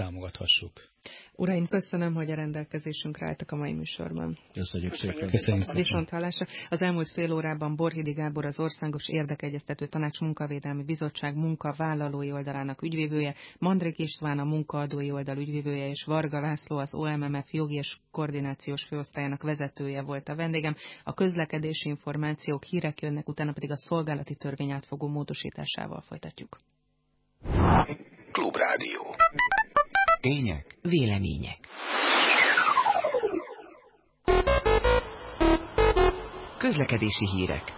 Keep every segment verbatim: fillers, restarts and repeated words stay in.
támogathassuk. Uraim, köszönöm, hogy a rendelkezésünkre álltak a mai műsorban. Köszönjük szépen. Köszönjük szépen. Viszont hallásra. Az elmúlt fél órában Borhidi Gábor, az Országos Érdekegyeztető Tanács Munkavédelmi Bizottság munkavállalói oldalának ügyvívője, Mandrik István a munkaadói oldal ügyvívője, és Varga László az o em em ef jogi és koordinációs főosztályának vezetője volt a vendégem. A közlekedési információk, hírek jönnek, utána pedig a szolgálati törvény átfogó módosításával folytatjuk. Klubrádió. Tények, vélemények. Közlekedési hírek.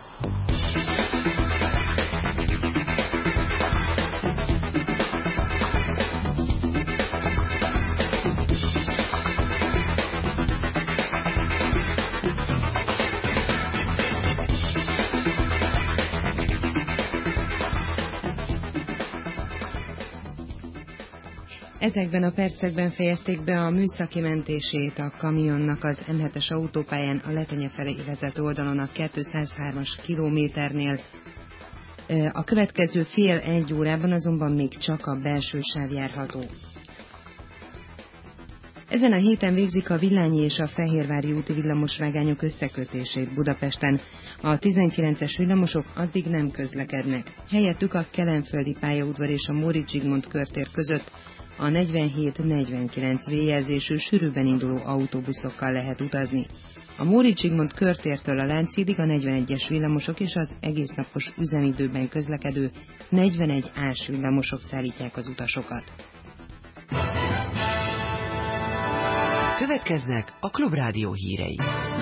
Ezekben a percekben fejezték be a műszaki mentését a kamionnak az em hetes autópályán a Letenye felé vezető oldalon a kétszázhármas kilométernél. A következő fél egy órában azonban még csak a belső sáv járható. Ezen a héten végzik a Villányi és a Fehérvári úti villamosvágányok összekötését Budapesten. A tizenkilences villamosok addig nem közlekednek. Helyettük a Kelenföldi pályaudvar és a Móricz Zsigmond körtér között a negyvenhét negyvenkilenc V-jelzésű sűrűbben induló autóbuszokkal lehet utazni. A Móricz Zsigmond körtértől a Lánchídig a negyvenegyes villamosok és az egésznapos üzemidőben közlekedő negyvenegy A-s villamosok szállítják az utasokat. Következnek a Klubrádió hírei.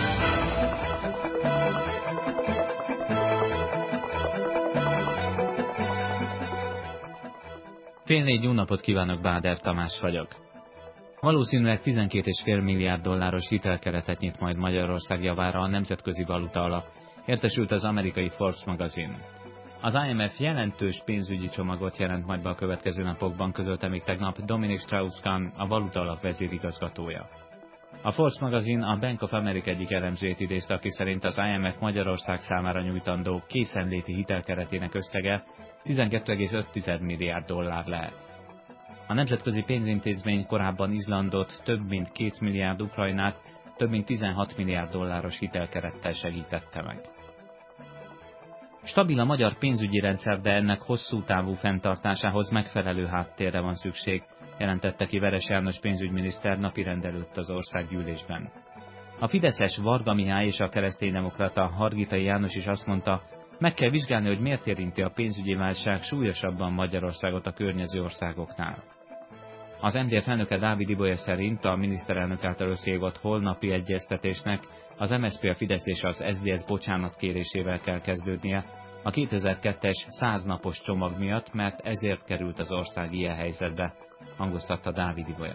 Fél négy, jó napot kívánok, Báder Tamás vagyok. Valószínűleg tizenkét egész öt milliárd dolláros hitelkeretet nyit majd Magyarország javára a Nemzetközi Valuta Alap, értesült az amerikai Forbes magazin. Az i em ef jelentős pénzügyi csomagot jelent majd be a következő napokban, közölte még tegnap Dominic Strauss-Kahn, a Valuta Alap vezérigazgatója. A Forbes magazin a Bank of America egyik elemzőjét idézte, aki szerint az i em ef Magyarország számára nyújtandó készenléti hitelkeretének összege tizenkét egész öt milliárd dollár lehet. A nemzetközi pénzintézmény korábban Izlandot, több mint két milliárd Ukrajnát, több mint tizenhat milliárd dolláros hitelkerettel segítette meg. Stabil a magyar pénzügyi rendszer, de ennek hosszú távú fenntartásához megfelelő háttérre van szükség, jelentette ki Veres János pénzügyminiszter napirend előtt az országgyűlésben. A fideszes Varga Mihály és a kereszténydemokrata Hargitai János is azt mondta, meg kell vizsgálni, hogy miért érinti a pénzügyi válság súlyosabban Magyarországot a környező országoknál. Az em dé ef elnöke Dávid Ibolya szerint a miniszterelnök által összehívott holnapi egyeztetésnek az em es zé pé, a Fidesz és az es zé dé es bocsánatkérésével kell kezdődnie a kétezer-kettes száznapos csomag miatt, mert ezért került az ország ilyen helyzetbe, hangoztatta Dávid Ibolya.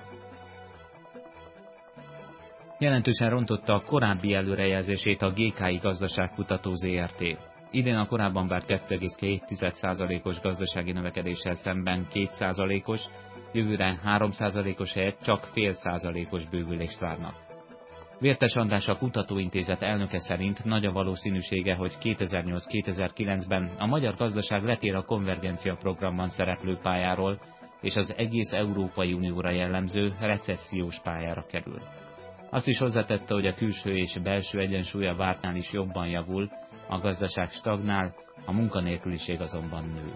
Jelentősen rontotta a korábbi előrejelzését a gé ká i Gazdaságkutató zé er té. Idén a korábban várt kettő egész két százalékos gazdasági növekedéssel szemben két százalékos, jövőre három százalékos helyett csak fél százalékos bővülést várnak. Vértes András, a Kutatóintézet elnöke szerint nagy a valószínűsége, hogy kétezer-nyolc kétezer-kilencben a magyar gazdaság letér a konvergencia programban szereplő pályáról, és az egész Európai Unióra jellemző recessziós pályára kerül. Azt is hozzátette, hogy a külső és belső egyensúlya vártnál is jobban javul, a gazdaság stagnál, a munkanélküliség azonban nő.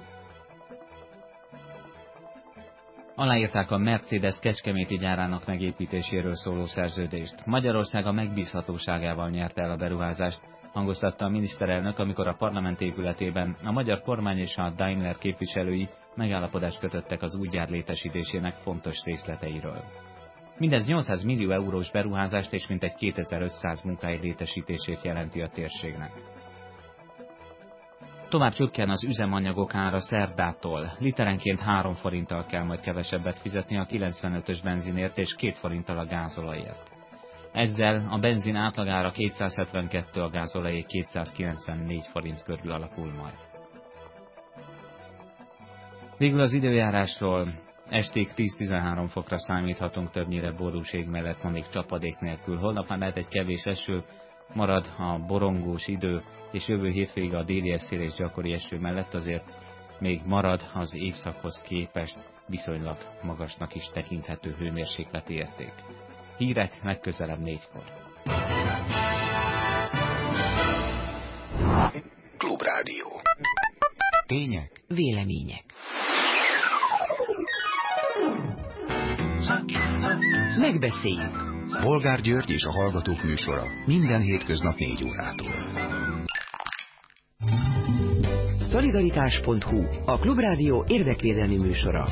Aláírták a Mercedes kecskeméti gyárának megépítéséről szóló szerződést. Magyarország a megbízhatóságával nyerte el a beruházást, hangoztatta a miniszterelnök, amikor a parlament épületében a magyar kormány és a Daimler képviselői megállapodást kötöttek az új gyár létesítésének fontos részleteiről. Mindez nyolcszáz millió eurós beruházást és mintegy kétezer-ötszáz munkahely létesítését jelenti a térségnek. Tovább csökken az üzemanyagok ára szerdától. Literenként három forinttal kell majd kevesebbet fizetni a kilencvenötös benzinért és két forinttal a gázolajért. Ezzel a benzin átlagára kétszázhetvenkettő, a gázolajé kétszázkilencvennégy forint körül alakul majd. Végül az időjárásról. Estig tíz-tizenhárom fokra számíthatunk, többnyire borús ég mellett, ma még csapadék nélkül. Holnap már lehet egy kevés eső, marad a borongós idő, és jövő hétvégig a déli szél és gyakori eső mellett azért még marad az évszakhoz képest viszonylag magasnak is tekinthető hőmérsékleti érték. Hírek legközelebb négykor. Klubrádió. Tények, vélemények. Megbeszéljük. Bolgár György és a Hallgatók műsora minden hétköznap négy órától. Szolidaritás pont hu, a Klubrádió érdekvédelmi műsora.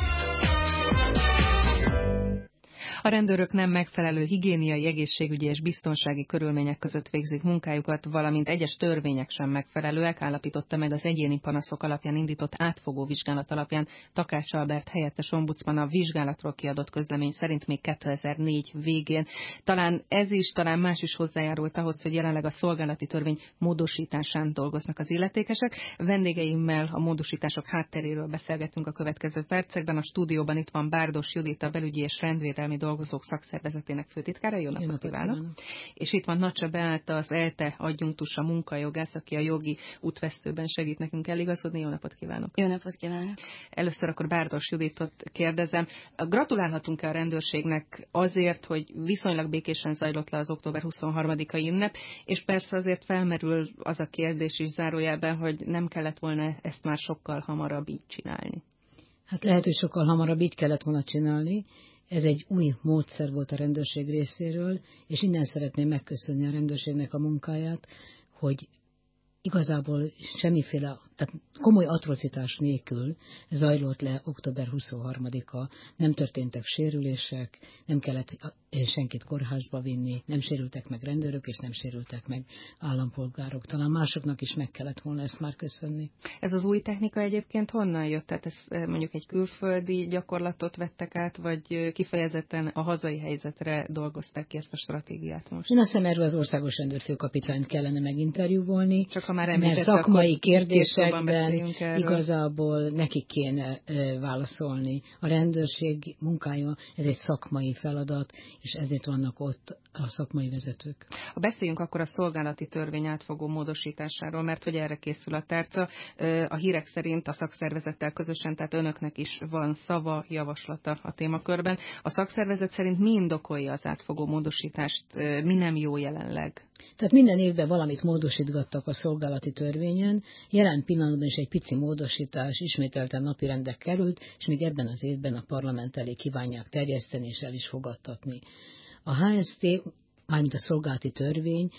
A rendőrök nem megfelelő higiéniai, egészségügyi és biztonsági körülmények között végzik munkájukat, valamint egyes törvények sem megfelelőek, állapította meg az egyéni panaszok alapján indított átfogó vizsgálat alapján Takács Albert helyettes ombudsman. A vizsgálatról kiadott közlemény szerint még kétezer-négy végén. Talán ez is, talán más is hozzájárult ahhoz, hogy jelenleg a szolgálati törvény módosításán dolgoznak az illetékesek. Vendégeimmel a módosítások hátteréről beszélgetünk a következő percekben. A stúdióban itt van Bárdos Judit, a belügyi és rendvédelmi dolgozók szakszervezetének főtitkára. Jó napot, Jó napot kívánok! kívánok. És itt van Nacsa Beáta, az ELTE adjunktusa, munkajogász, aki a jogi útvesztőben segít nekünk eligazodni. Jó napot kívánok! Jó napot kívánok! Először akkor Bárdos Juditot kérdezem. Gratulálhatunk-e a rendőrségnek azért, hogy viszonylag békésen zajlott le az október huszonharmadikai ünnep, és persze azért felmerül az a kérdés is zárójelben, hogy nem kellett volna ezt már sokkal hamarabb így csinálni. Hát lehet, hogy sokkal hamarabb így kellett volna csinálni. Ez egy új módszer volt a rendőrség részéről, és innen szeretném megköszönni a rendőrségnek a munkáját, hogy igazából semmiféle, tehát komoly atrocitás nélkül zajlott le október huszonharmadika, nem történtek sérülések, nem kellett senkit kórházba vinni, nem sérültek meg rendőrök, és nem sérültek meg állampolgárok. Talán másoknak is meg kellett volna ezt már köszönni. Ez az új technika egyébként honnan jött? Tehát ez mondjuk egy külföldi gyakorlatot vettek át, vagy kifejezetten a hazai helyzetre dolgozták ki ezt a stratégiát most? Én azt hiszem, erről az országos rendőrfőkapitányt kellene meginterjúvolni, Csak ha már mert szakmai kérdésekben igazából nekik kéne e, válaszolni. A rendőrség munkája, ez egy szakmai feladat, és ezért vannak ott a szakmai vezetők. Ha beszéljünk akkor a szolgálati törvény átfogó módosításáról, mert hogy erre készül a tárca. A hírek szerint a szakszervezettel közösen, tehát önöknek is van szava, javaslata a témakörben. A szakszervezet szerint mi indokolja az átfogó módosítást, mi nem jó jelenleg? Tehát minden évben valamit módosítgattak a szolgálati törvényen, jelen pillanatban is egy pici módosítás ismételten napirendre került, és még ebben az évben a parlament elé kívánják terjeszteni és el is fogadtatni. A há es té, mármint a szolgálati törvény,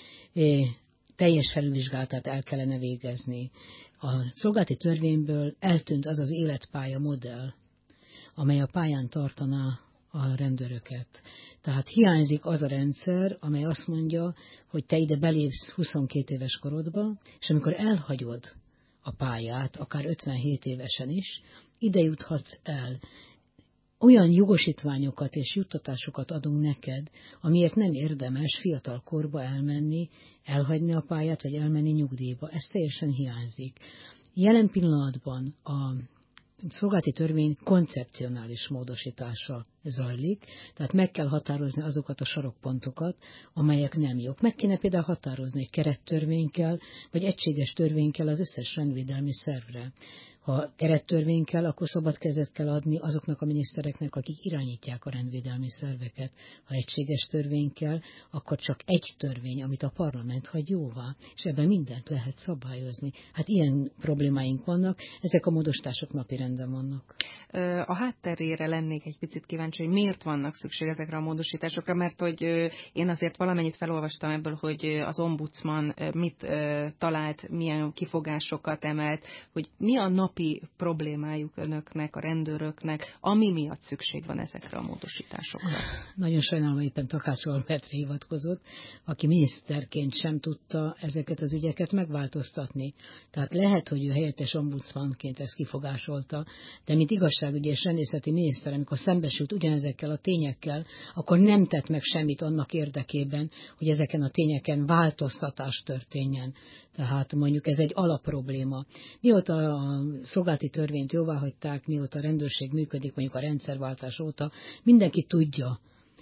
teljes felülvizsgálatát el kellene végezni. A szolgálati törvényből eltűnt az az életpálya modell, amely a pályán tartaná a rendőröket. Tehát hiányzik az a rendszer, amely azt mondja, hogy te ide belépsz huszonkét éves korodba, és amikor elhagyod a pályát, akár ötvenhét évesen is, ide juthatsz el. Olyan jogosítványokat és juttatásokat adunk neked, amiért nem érdemes fiatal korba elmenni, elhagyni a pályát, vagy elmenni nyugdíjba. Ez teljesen hiányzik. Jelen pillanatban a szolgálati törvény koncepcionális módosítása zajlik, tehát meg kell határozni azokat a sarokpontokat, amelyek nem jók. Meg kéne például határozni, hogy kerettörvény kell, vagy egységes törvény kell az összes rendvédelmi szervre. Ha kerettörvény kell, akkor szabad kezet kell adni azoknak a minisztereknek, akik irányítják a rendvédelmi szerveket. Ha egységes törvény kell, akkor csak egy törvény, amit a parlament hagy jóvá, és ebben mindent lehet szabályozni. Hát ilyen problémáink vannak, ezek a módosítások napirenden vannak. A hátterére lennék egy picit kíváncsi, hogy miért vannak szükség ezekre a módosításokra, mert hogy én azért valamennyit felolvastam ebből, hogy az ombudsman mit talált, milyen kifogásokat emelt, hogy mi a napi problémájuk önöknek, a rendőröknek, ami miatt szükség van ezekre a módosításokra. Nagyon sajnálom, hogy éppen Takács Albertre hivatkozott, aki miniszterként sem tudta ezeket az ügyeket megváltoztatni. Tehát lehet, hogy ő helyettes ombudsmanként ezt kifogásolta, de mint igazságügyi és rendészeti miniszter, amikor szembesült ugyanezekkel a tényekkel, akkor nem tett meg semmit annak érdekében, hogy ezeken a tényeken változtatás történjen. Tehát mondjuk ez egy alapprobléma. Mióta a szolgálati törvényt jóváhagyták, mióta a rendőrség működik, mondjuk a rendszerváltás óta, mindenki tudja,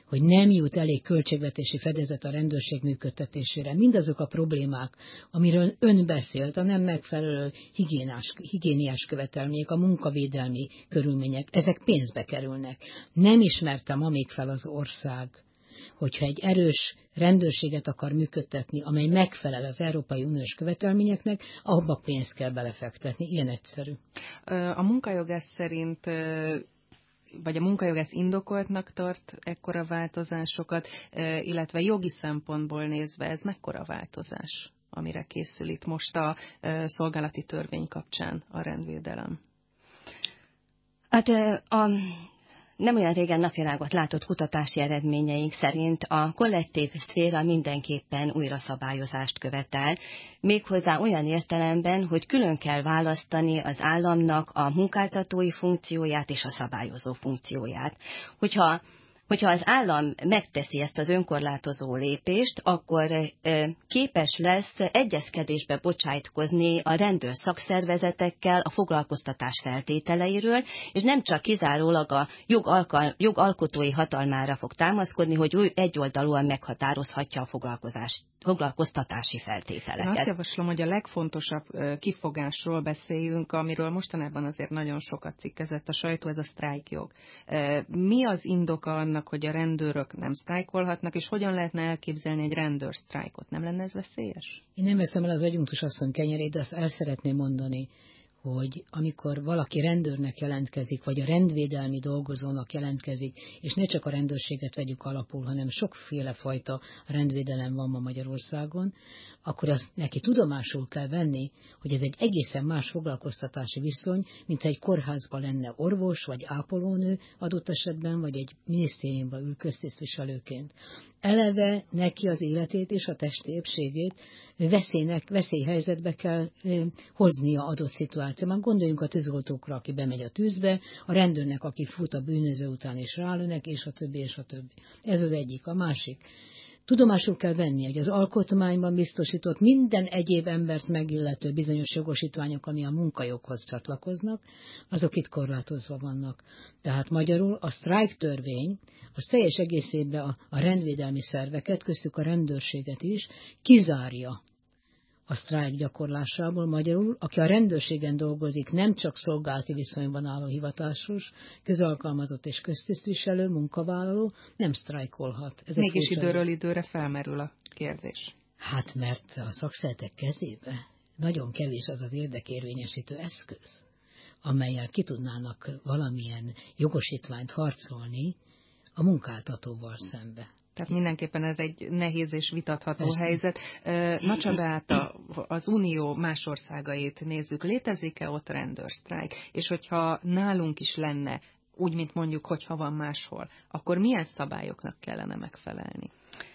hogy nem jut elég költségvetési fedezet a rendőrség működtetésére. Mindazok a problémák, amiről ön beszélt, a nem megfelelő higiénás, higiéniás követelmények, a munkavédelmi körülmények, ezek pénzbe kerülnek. Nem ismerte ma még fel az ország, hogyha egy erős rendőrséget akar működtetni, amely megfelel az Európai Uniós követelményeknek, abba pénzt kell belefektetni. Ilyen egyszerű. A munkajogász szerint, vagy a munkajogász indokoltnak tart ekkora változásokat, illetve jogi szempontból nézve ez mekkora változás, amire készül itt most a szolgálati törvény kapcsán a rendvédelem? Hát a... Nem olyan régen napvilágot látott kutatási eredményeink szerint a kollektív szféra mindenképpen újra szabályozást követel, méghozzá olyan értelemben, hogy külön kell választani az államnak a munkáltatói funkcióját és a szabályozó funkcióját. Hogyha Hogyha az állam megteszi ezt az önkorlátozó lépést, akkor képes lesz egyezkedésbe bocsájtkozni a rendőr szakszervezetekkel a foglalkoztatás feltételeiről, és nem csak kizárólag a jogalkal, jogalkotói hatalmára fog támaszkodni, hogy ő egyoldalúan meghatározhatja a foglalkozás, foglalkoztatási feltételeket. Én azt javaslom, hogy a legfontosabb kifogásról beszéljünk, amiről mostanában azért nagyon sokat cikkezett a sajtó, ez a sztrájkjog. Mi az indoka annak, hogy a rendőrök nem sztrájkolhatnak, és hogyan lehetne elképzelni egy rendőrsztrájkot? Nem lenne ez veszélyes? Én nem veszem el az agyunktus asszony kenyerét, de azt el szeretném mondani, hogy amikor valaki rendőrnek jelentkezik, vagy a rendvédelmi dolgozónak jelentkezik, és ne csak a rendőrséget vegyük alapul, hanem sokféle fajta rendvédelem van ma Magyarországon, akkor azt neki tudomásul kell venni, hogy ez egy egészen más foglalkoztatási viszony, mint ha egy kórházban lenne orvos, vagy ápolónő adott esetben, vagy egy minisztériumban ül köztisztviselőként. Eleve neki az életét és a testi épségét veszélynek, veszélyhelyzetbe kell hoznia adott szituációban. Gondoljunk a tűzoltókra, aki bemegy a tűzbe, a rendőrnek, aki fut a bűnöző után és rálőnek, és a többi, és a többi. Ez az egyik. A másik. Tudomásul kell venni, hogy az alkotmányban biztosított minden egyéb embert megillető bizonyos jogosítványok, ami a munkajoghoz csatlakoznak, azok itt korlátozva vannak. Tehát magyarul a sztrájk törvény, az teljes egészében a, a rendvédelmi szerveket, köztük a rendőrséget is kizárja a sztrájk gyakorlásából. Magyarul, aki a rendőrségen dolgozik, nem csak szolgálati viszonyban álló hivatásos, közalkalmazott és köztisztviselő, munkavállaló, nem sztrájkolhat. Ez mégis időről időre felmerül a kérdés. Hát mert a szakszervezetek kezébe nagyon kevés az az érdekérvényesítő eszköz, amellyel ki tudnának valamilyen jogosítványt harcolni a munkáltatóval szembe. Tehát mindenképpen ez egy nehéz és vitatható Persze. helyzet. Nacsa Beáta, az Unió más országait nézzük, létezik-e ott rendőrsztrájk? És hogyha nálunk is lenne, úgy, mint mondjuk, hogyha van máshol, akkor milyen szabályoknak kellene megfelelni?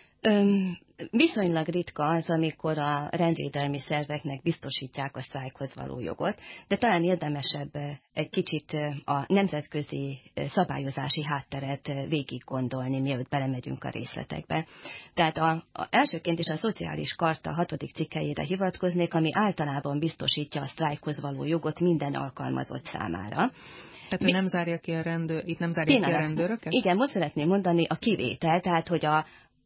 Öm, viszonylag ritka az, amikor a rendvédelmi szerveknek biztosítják a sztrájkhoz való jogot, de talán érdemesebb egy kicsit a nemzetközi szabályozási hátteret végig gondolni, mielőtt belemegyünk a részletekbe. Tehát a, a elsőként is a szociális karta hatodik cikkelyére hivatkoznék, ami általában biztosítja a sztrájkhoz való jogot minden alkalmazott számára. Tehát ő nem zárja ki a rendőr, itt nem zárja ki a rendőröket? Igen, most szeretném mondani a kivétel, tehát hogy a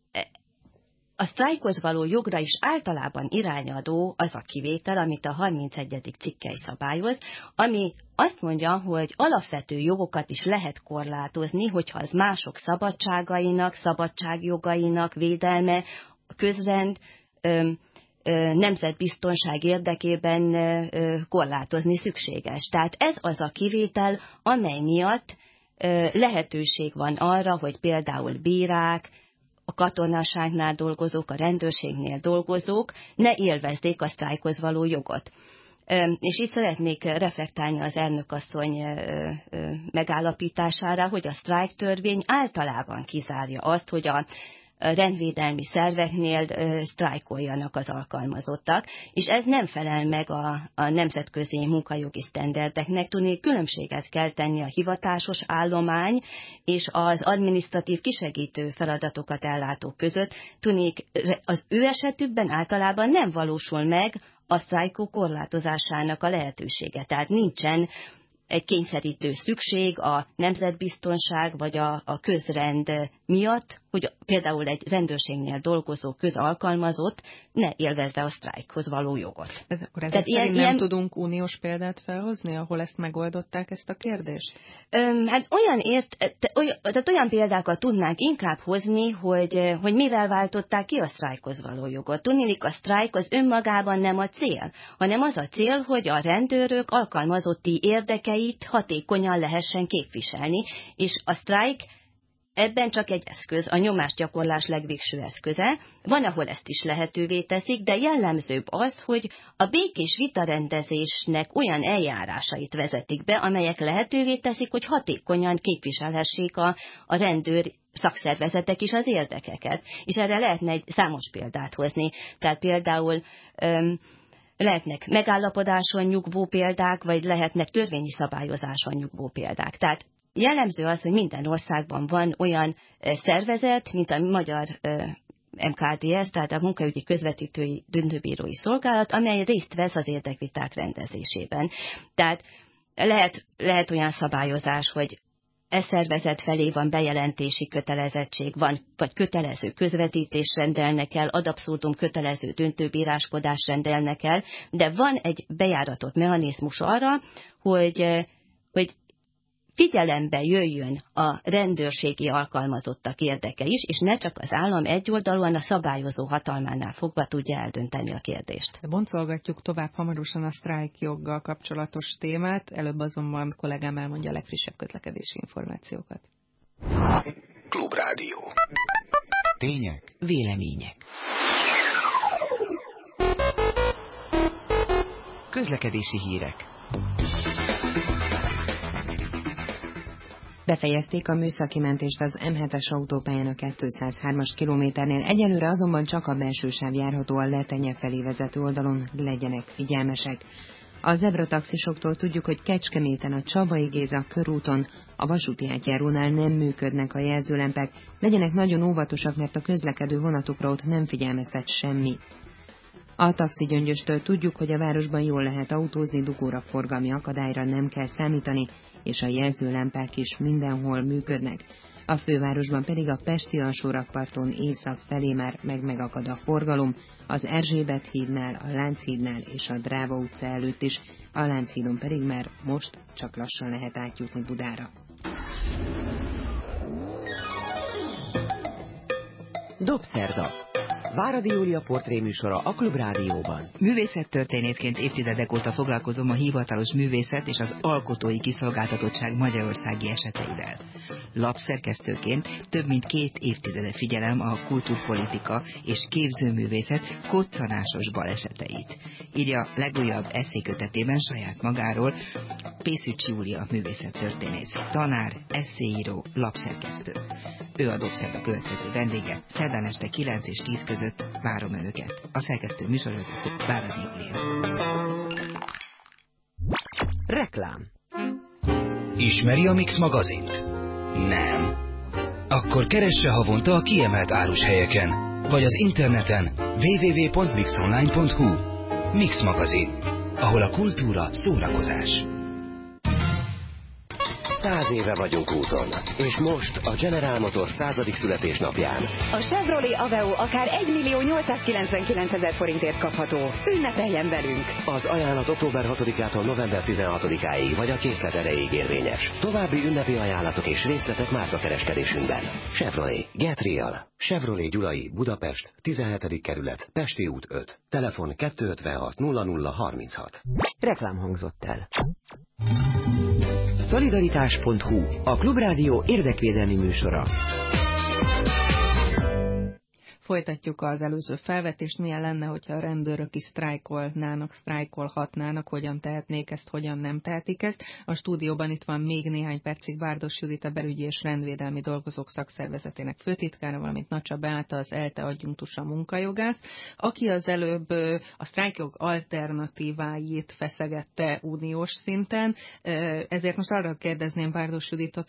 A sztrájkhoz való jogra is általában irányadó az a kivétel, amit a harmincegyedik cikkely szabályoz, ami azt mondja, hogy alapvető jogokat is lehet korlátozni, hogyha az mások szabadságainak, szabadságjogainak védelme, közrend, ö, ö, nemzetbiztonság érdekében ö, korlátozni szükséges. Tehát ez az a kivétel, amely miatt ö, lehetőség van arra, hogy például bírák, a katonaságnál dolgozók, a rendőrségnél dolgozók ne élvezzék a sztrájkhoz való jogot. És itt szeretnék reflektálni az elnökasszony megállapítására, hogy a sztrájktörvény általában kizárja azt, hogy a rendvédelmi szerveknél sztrájkoljanak az alkalmazottak, és ez nem felel meg a, a nemzetközi munkajogi sztenderdeknek. Tudni, különbséget kell tenni a hivatásos állomány és az adminisztratív kisegítő feladatokat ellátók között. Tudni, az ő esetükben általában nem valósul meg a sztrájkok korlátozásának a lehetősége. Tehát nincsen egy kényszerítő szükség a nemzetbiztonság vagy a, a közrend miatt, hogy például egy rendőrségnél dolgozó közalkalmazott ne élvezze a sztrájkhoz való jogot. Ez akkor ezek szerint ilyen, nem ilyen... tudunk uniós példát felhozni, ahol ezt megoldották, ezt a kérdést? Öm, hát olyan, ért, te, olyan, tehát olyan példákat tudnánk inkább hozni, hogy, hogy mivel váltották ki a sztrájkhoz való jogot. Tudniillik, a sztrájk az önmagában nem a cél, hanem az a cél, hogy a rendőrök alkalmazotti érdekeit hatékonyan lehessen képviselni, és a sztrájk ebben csak egy eszköz, a nyomásgyakorlás legvégső eszköze. Van, ahol ezt is lehetővé teszik, de jellemzőbb az, hogy a békés vitarendezésnek olyan eljárásait vezetik be, amelyek lehetővé teszik, hogy hatékonyan képviselhessék a, a rendőr szakszervezetek is az érdekeket. És erre lehetne egy számos példát hozni. Tehát például öm, lehetnek megállapodáson nyugvó példák, vagy lehetnek törvényi szabályozáson nyugvó példák. Tehát jellemző az, hogy minden országban van olyan szervezet, mint a magyar em ká dé es, tehát a Munkaügyi Közvetítői Döntőbírói Szolgálat, amely részt vesz az érdekviták rendezésében. Tehát lehet, lehet olyan szabályozás, hogy e szervezet felé van bejelentési kötelezettség, van, vagy kötelező közvetítés rendelnek el, ad abszurdum kötelező döntőbíráskodás rendelnek el, de van egy bejáratott mechanizmus arra, hogy, hogy figyelembe jöjjön a rendőrségi alkalmazottak érdeke is, és ne csak az állam egyoldalúan a szabályozó hatalmánál fogva tudja eldönteni a kérdést. Boncolgatjuk tovább hamarosan a sztrájkjoggal kapcsolatos témát, előbb azonban kollégám elmondja a legfrissebb közlekedési információkat. Klubrádió. Tények, vélemények. Közlekedési hírek. Befejezték a műszaki mentést az em hetes autópályán a kétszázhármas kilométernél, egyelőre azonban csak a belső sáv járható a Letenye felé vezető oldalon, legyenek figyelmesek. A zebrataxisoktól tudjuk, hogy Kecskeméten a Csabai Géza körúton a vasúti átjárónál nem működnek a jelzőlempek, legyenek nagyon óvatosak, mert a közlekedő vonatokra ott nem figyelmeztet semmi. A taxigyöngyöstől tudjuk, hogy a városban jól lehet autózni, dugóra, forgalmi akadályra nem kell számítani, és a jelzőlámpák is mindenhol működnek. A fővárosban pedig a Pesti alsórakparton észak felé már meg-megakad a forgalom, az Erzsébet hídnál, a Lánchídnál és a Dráva utca előtt is, a Lánchídon pedig már most csak lassan lehet átjutni Budára. Dobszerda. Váradi Júlia portréműsora a Klubrádióban. Művészettörténészként évtizedek óta foglalkozom a hivatalos művészet és az alkotói kiszolgáltatottság magyarországi eseteivel. Lapszerkesztőként több mint két évtizede figyelem a kultúrpolitika és képzőművészet koccanásos baleseteit. Írja legújabb esszékötetében saját magáról Pészücs Júlia művészettörténész, tanár, esszéíró, lapszerkesztő. Ő a Dobszerda következő vendége, szerdán este kilenc és tíz között várom önöket. A szerkesztő műsorvezető Váradi Júlia. Reklám. Ismeri a Mix magazint? Nem. Akkor keresse havonta a kiemelt árushelyeken, vagy az interneten double-u double-u double-u pont mixonline pont hu. Mix magazin, ahol a kultúra szórakozás. Száz éve vagyunk úton, és most a General Motors századik születésnapján. A Chevrolet Aveo akár egymillió nyolcszázkilencvenkilencezer forintért kapható. Ünnepeljen velünk! Az ajánlat október hatodikától november tizenhatodikáig, vagy a készlet erejéig érvényes. További ünnepi ajánlatok és részletek márkakereskedésünkben. Chevrolet. Get Real. Chevrolet Gyulai, Budapest, tizenhetedik kerület, Pesti út öt. Telefon kettőszázötvenhat nulla nulla harminchat. Reklám hangzott el. Szolidaritás pont hu, a Klubrádió érdekvédelmi műsora. Folytatjuk az előző felvetést, milyen lenne, hogyha a rendőrök is sztrájkolnának, sztrájkolhatnának, hogyan tehetnék ezt, hogyan nem tehetik ezt. A stúdióban itt van még néhány percig Bárdos Judit, a Belügyi és Rendvédelmi Dolgozók Szakszervezetének főtitkára, valamint Nacsa Beáta, az ELTE adjunktusa munkajogász, aki az előbb a sztrájkjog alternatíváit feszegette uniós szinten. Ezért most arra kérdezném Bárdos Juditot, hogy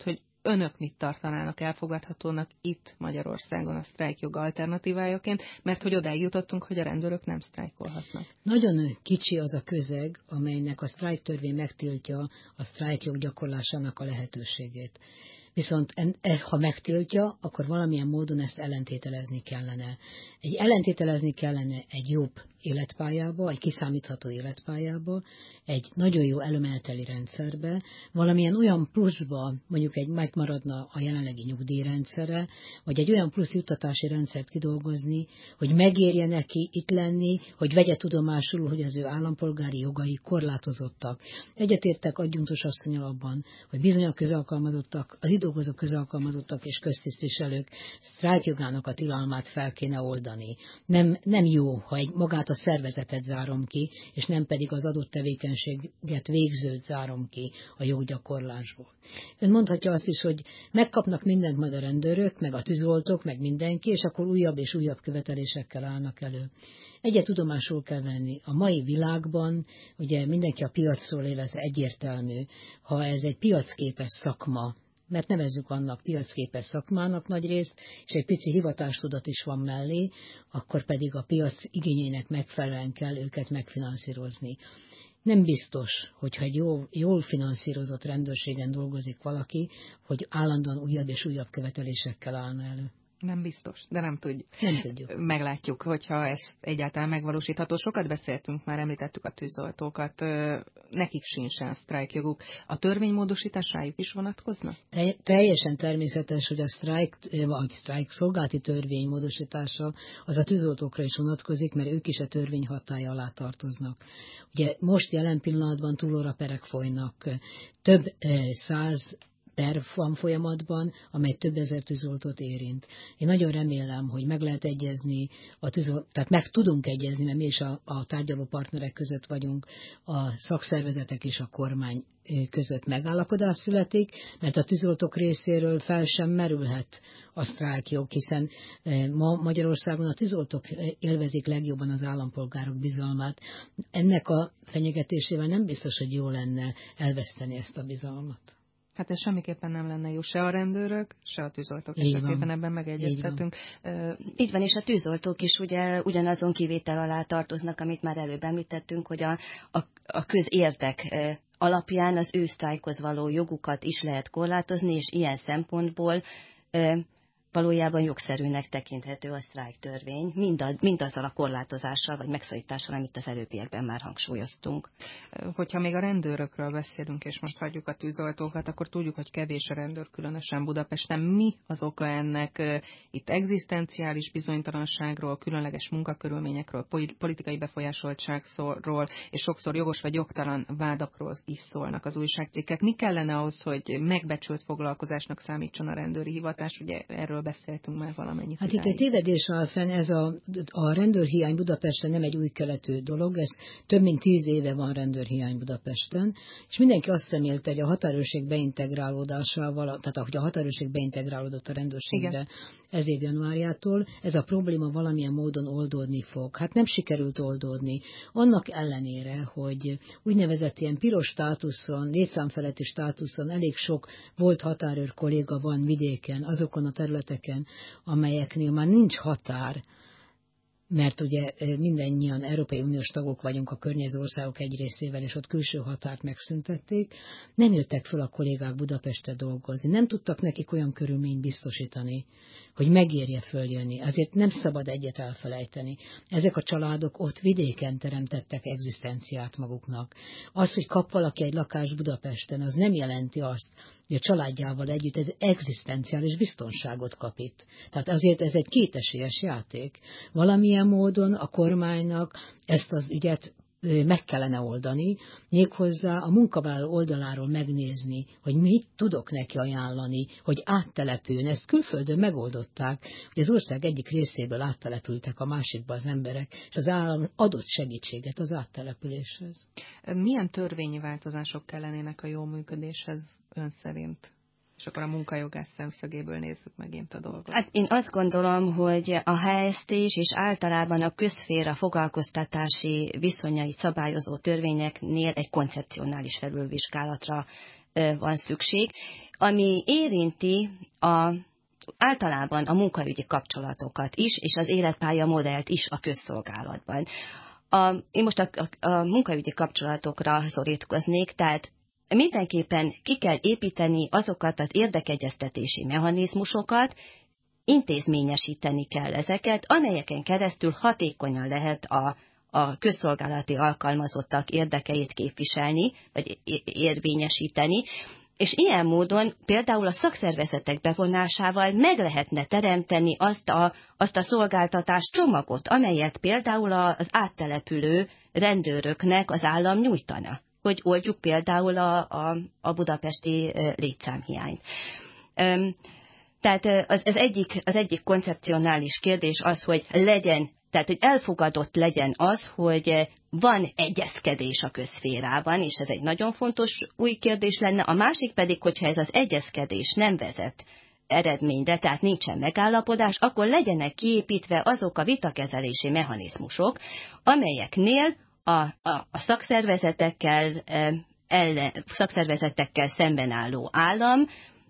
önök mit tartanának elfogadhatónak itt Magyarországon a sztrájkjog alternatívájaként, mert hogy odáig jutottunk, hogy a rendőrök nem sztrájkolhatnak. Nagyon kicsi az a közeg, amelynek a sztrájktörvény megtiltja a sztrájkjog gyakorlásának a lehetőségét. Viszont ha megtiltja, akkor valamilyen módon ezt ellentételezni kellene. Egy ellentételezni kellene egy jobb életpályába, egy kiszámítható életpályába, egy nagyon jó előmeneteli rendszerbe, valamilyen olyan pluszba, mondjuk egy megmaradna a jelenlegi nyugdíjrendszere, vagy egy olyan plusz juttatási rendszert kidolgozni, hogy megérje neki itt lenni, hogy vegye tudomásul, hogy az ő állampolgári jogai korlátozottak. Egyetértek adjunktus asszonnyal abban, hogy bizony a közalkalmazottak, az itt dolgozó közalkalmazottak és köztisztviselők sztrájkjogának a tilalmát fel kéne oldani. Nem, nem jó, ha egy magát a szervezetet zárom ki, és nem pedig az adott tevékenységet végzőt zárom ki a joggyakorlásból. Ön mondhatja azt is, hogy megkapnak mindent majd a rendőrök, meg a tűzoltók, meg mindenki, és akkor újabb és újabb követelésekkel állnak elő. Egyet tudomásul kell venni. A mai világban, ugye mindenki a piacról él, ez egyértelmű. Ha ez egy piacképes szakma, mert nevezzük annak piacképes szakmának nagyrészt, és egy pici hivatástudat is van mellé, akkor pedig a piac igényének megfelelően kell őket megfinanszírozni. Nem biztos, hogyha egy jól, jól finanszírozott rendőrségen dolgozik valaki, hogy állandóan újabb és újabb követelésekkel állna elő. Nem biztos, de nem tudjuk. Nem tudjuk. Meglátjuk, hogyha ez egyáltalán megvalósítható. Sokat beszéltünk, már említettük a tűzoltókat, nekik sincsen sztrájkjoguk. A törvénymódosítás rájuk is vonatkozna? Te, teljesen természetes, hogy a sztrájk, vagy sztrájk szolgálati törvény módosítása az a tűzoltókra is vonatkozik, mert ők is a törvény hatálya alá tartoznak. Ugye most jelen pillanatban túlóraperek folynak, több száz per van folyamatban, amely több ezer tűzoltót érint. Én nagyon remélem, hogy meg lehet egyezni, a tűzol... tehát meg tudunk egyezni, mert mi is a, a tárgyaló partnerek között vagyunk, a szakszervezetek és a kormány között megállapodás születik, mert a tűzoltók részéről fel sem merülhet a sztrájkjog, hiszen ma Magyarországon a tűzoltók élvezik legjobban az állampolgárok bizalmát. Ennek a fenyegetésével nem biztos, hogy jó lenne elveszteni ezt a bizalmat. Hát ez semmiképpen nem lenne jó, se a rendőrök, se a tűzoltók esetében, ebben megegyeztetünk. Így van. Így van, és a tűzoltók is ugye ugyanazon kivétel alá tartoznak, amit már előbb említettünk, hogy a, a, a közérdek alapján az ő sztrájkhoz való jogukat is lehet korlátozni, és ilyen szempontból valójában jogszerűnek tekinthető a sztrájktörvény, mind mindazzal a korlátozással vagy megszorítással, amit az előbbiekben már hangsúlyoztunk. Hogyha még a rendőrökről beszélünk, és most hagyjuk a tűzoltókat, akkor tudjuk, hogy kevés a rendőr, különösen Budapesten. Mi az oka ennek? Itt egzisztenciális bizonytalanságról, különleges munkakörülményekről, politikai befolyásoltságról, és sokszor jogos vagy jogtalan vádakról is szólnak az újságcikkek. Mi kellene ahhoz, hogy megbecsült foglalkozásnak számítson a rendőri hivatás? Ugye erről beszéltünk már valamennyi. Hát itt egy tévedés áll fenn, ez a, a rendőrhiány Budapesten nem egy új keletű dolog, ez több mint tíz éve van rendőrhiány Budapesten, és mindenki azt remélte, hogy a határőrség beintegrálódásával, tehát ahogy a határőrség beintegrálódott a rendőrségbe, igen, ez év januárjától, ez a probléma valamilyen módon oldódni fog. Hát nem sikerült oldódni. Annak ellenére, hogy úgynevezett ilyen piros státuszon, létszámfeletti státuszon elég sok volt határőr kolléga van vidéken, azokon a területeken, amelyeknél már nincs határ, mert ugye mindannyian Európai Uniós tagok vagyunk a környező országok egy részével, és ott külső határt megszüntették, nem jöttek fel a kollégák Budapestre dolgozni, nem tudtak nekik olyan körülményt biztosítani, hogy megérje följönni. Azért nem szabad egyet elfelejteni. Ezek a családok ott vidéken teremtettek egzisztenciát maguknak. Az, hogy kap valaki egy lakást Budapesten, az nem jelenti azt, hogy a családjával együtt ez egzisztenciális biztonságot kap itt. Tehát azért ez egy kétesélyes játék. Valamilyen módon a kormánynak ezt az ügyet meg kellene oldani, méghozzá a munkavállaló oldaláról megnézni, hogy mit tudok neki ajánlani, hogy áttelepüljön. Ezt külföldön megoldották, hogy az ország egyik részéből áttelepültek a másikba az emberek, és az állam adott segítséget az áttelepüléshez. Milyen törvényi változások kellenének a jó működéshez ön szerint? És akkor a munkajogász szemszögéből nézzük megint a dolgot. Hát én azt gondolom, hogy a há es té is és általában a közszféra foglalkoztatási viszonyai szabályozó törvényeknél egy koncepcionális felülvizsgálatra van szükség, ami érinti a, általában a munkaügyi kapcsolatokat is, és az életpálya modellt is a közszolgálatban. A, én most a, a, a munkaügyi kapcsolatokra szorítkoznék, tehát mindenképpen ki kell építeni azokat az érdekegyeztetési mechanizmusokat, intézményesíteni kell ezeket, amelyeken keresztül hatékonyan lehet a, a közszolgálati alkalmazottak érdekeit képviselni, vagy érvényesíteni, és ilyen módon például a szakszervezetek bevonásával meg lehetne teremteni azt a, azt a szolgáltatás csomagot, amelyet például az áttelepülő rendőröknek az állam nyújtana, hogy oldjuk például a, a, a budapesti létszámhiányt. Tehát az, az, egyik, az egyik koncepcionális kérdés az, hogy legyen, tehát hogy elfogadott legyen az, hogy van egyezkedés a közszférában, és ez egy nagyon fontos új kérdés lenne. A másik pedig, hogyha ez az egyezkedés nem vezet eredményre, tehát nincsen megállapodás, akkor legyenek kiépítve azok a vitakezelési mechanizmusok, amelyeknél a, a, a szakszervezetekkel, ellen, szakszervezetekkel szemben álló állam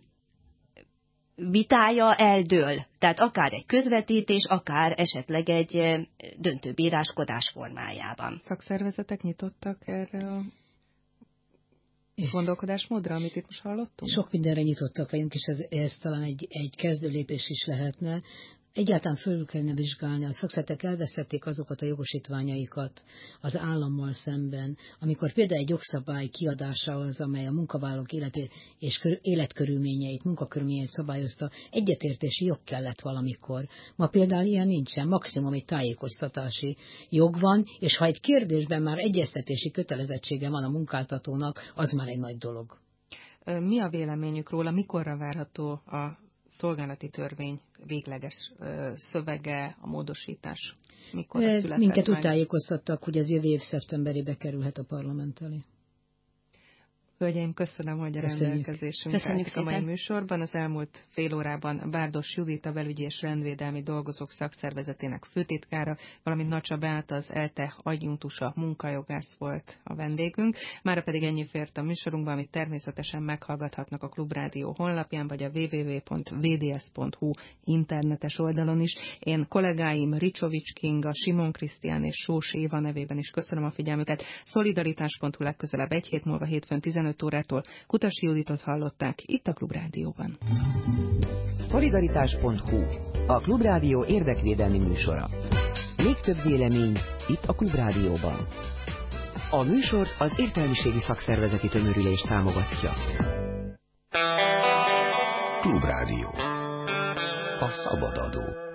vitája eldől. Tehát akár egy közvetítés, akár esetleg egy döntő bíráskodás formájában. Szakszervezetek nyitottak erre a gondolkodásmódra, amit itt most hallottunk? Sok mindenre nyitottak vagyunk, és ez, ez talán egy, egy kezdőlépés is lehetne. Egyáltalán fölül kellene vizsgálni, a szakszervezetek elvesztették azokat a jogosítványaikat az állammal szemben, amikor például egy jogszabály kiadásához, amely a munkavállalók életét és kör, életkörülményeit, munkakörülményeit szabályozta, egyetértési jog kellett valamikor. Ma például ilyen nincsen, maximum egy tájékoztatási jog van, és ha egy kérdésben már egyeztetési kötelezettsége van a munkáltatónak, az már egy nagy dolog. Mi a véleményük róla, mikorra várható a szolgálati törvény végleges ö, szövege, a módosítás? Mikor született Minket meg? úgy tájékoztattak, hogy az jövő év szeptemberébe kerülhet a parlament elé. Hölgyeim, köszönöm, hogy a rendelkezésünkre álltak a mai műsorban. Az elmúlt fél órában Bárdos Judit, a Belügyi és Rendvédelmi Dolgozók Szakszervezetének főtitkára, valamint Nacsa Beáta, az ELTE adjunktusa, munkajogász volt a vendégünk. Mára pedig ennyi fért a műsorunkban, amit természetesen meghallgathatnak a Klubrádió honlapján, vagy a double-u double-u double-u pont v d s pont h u internetes oldalon is. Én kollégáim Ricsovics Kinga, Simon Krisztián és Sós Éva nevében is köszönöm a figyelmüket. Szolidaritás pont hu legközelebb egy hét múlva hétfőn tizenöt órától. Kutasi Juditot hallották itt a Klubrádióban. Szolidaritás pont hu, a Klubrádió érdekvédelmi műsora. Még több vélemény itt a Klubrádióban. A műsort az Értelmiségi Szakszervezeti Tömörülés támogatja. Klubrádió. A szabad adó.